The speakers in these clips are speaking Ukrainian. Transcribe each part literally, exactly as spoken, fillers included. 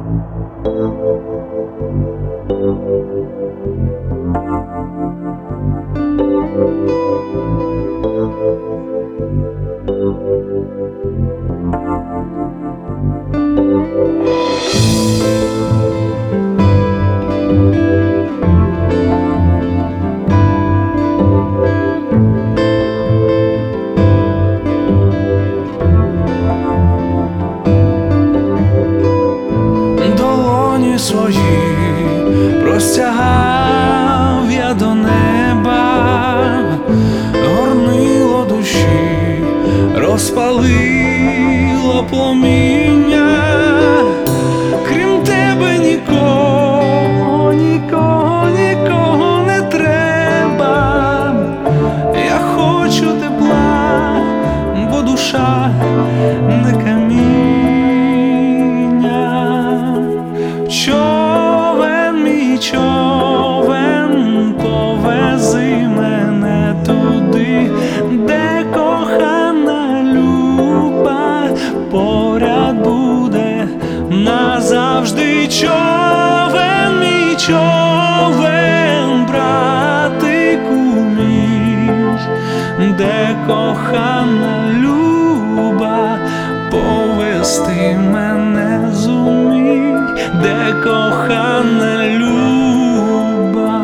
Долоні свої простягав я до неба, горнило душі розпалило пломіння. Крім тебе нікого, нікого, нікого не треба. Я хочу тепла, бо душа не каміння. Човен, мій човен, повези мене туди, де кохана люба поряд буде назавжди. Човен, мій човен, братику мій, де кохана люба повести мене зумій, де кохана люба.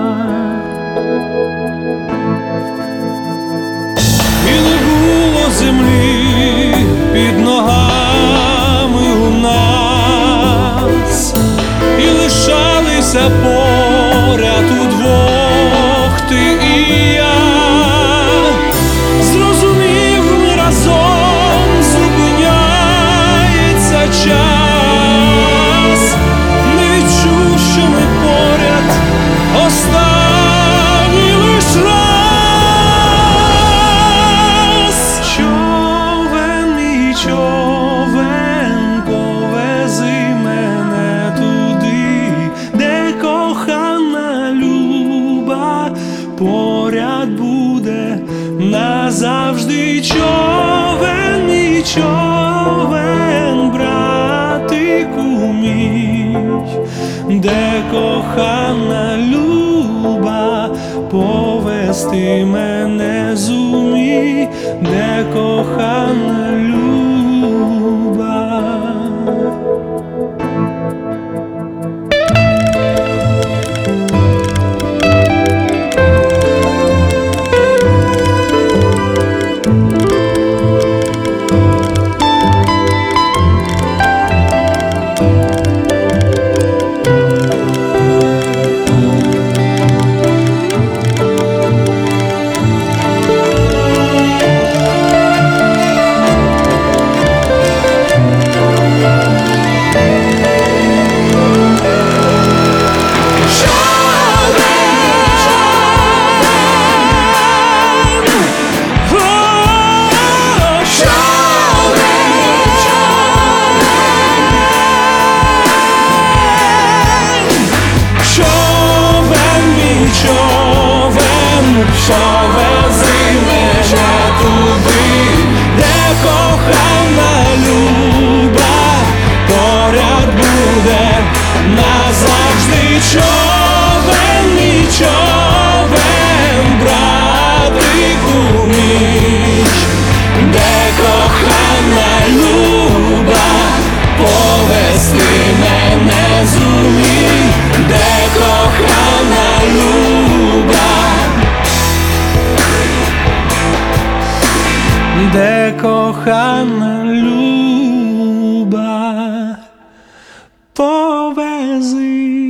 І не було землі під ногами у нас, і лишалися поряд удвох ти і я. Зрозумів, ми разом зупиняється час, не відчув, що ми поряд останній лиш раз. Човен, мій човен, повези мене туди, де кохана люба поряд буде назавжди. Човен, мій човен, братику мій, де кохана люба повести мене зумій, де кохана люба. Повези мене туди, де кохана люба поряд буде назавжди. Човен, мій човен, братику мій, де кохана люба повести мене зумій, де кохана люба, де кохана люба повези.